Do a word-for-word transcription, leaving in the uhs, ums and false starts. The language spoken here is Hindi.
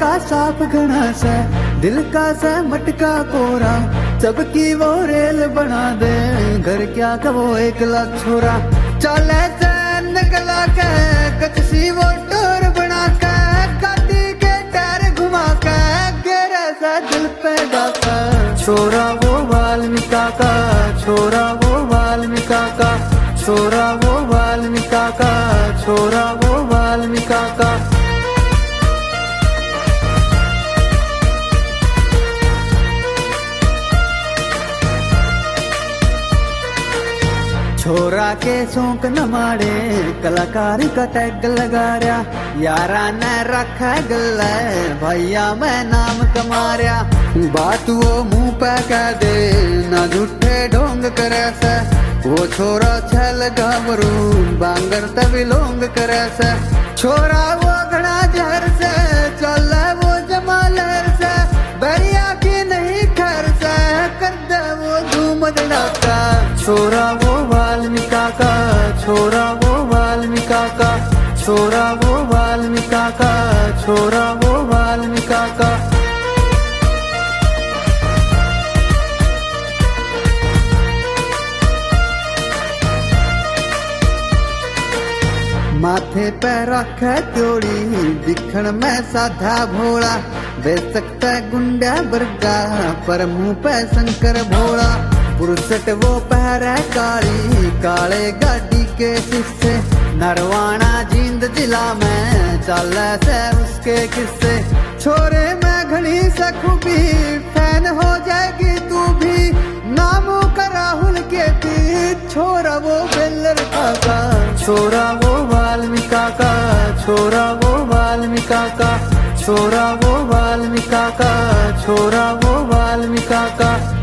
का साफ घना से दिल का से मटका कोरा, सबकी वो रेल बना दे घर क्या का वो एकला छोरा। चले से निकला के कचसी वो टोर बना के, गाड़ी के टायर घुमा के गेरे से दिल पे डाका। छोरा वो वाल्मीका का, छोरा वो वाल्मीका का, छोरा वो वाल्मीका का, छोरा वो वाल्मीका का। छोरा के शौक न मारे कलाकारी का टैग लगा रहा, यारा ने रखा गल्ला भैया मैं नाम कमारिया। बात वो मुंह पे कह दे ना झूठे ढोंग करे से, वो छोरा छल घबरू बांगर तभी लोंग करे से। छोरा वो घना जहर से चल वो जमालर से, बैरिया की नहीं खैर से कर दे वो धूम धड़ाका। छोरा वो वाल्मीका का, छोरा वो वाल्मीका का, छोरा वो वाल्मीका का, छोरा वो वाल्मीका का। माथे पे रखे त्योड़ी दिखण में साधा भोला, बेसकता गुंडा बरगा पर मुंह पे शंकर भोला। पुरसट वो पहरे काली काले गाड़ी के शीशे, नरवाना जींद जिला में चल से उसके किस्से। छोरे में घनी सखूबी फैन हो जाएगी तू भी, नामों का राहुल के पीठ। छोरा वो बेलर का, छोरा वो वाल्मीका का, छोरा वो वाल्मीका का, छोरा वो वाल्मीका का, छोरा वो वाल्मीका का।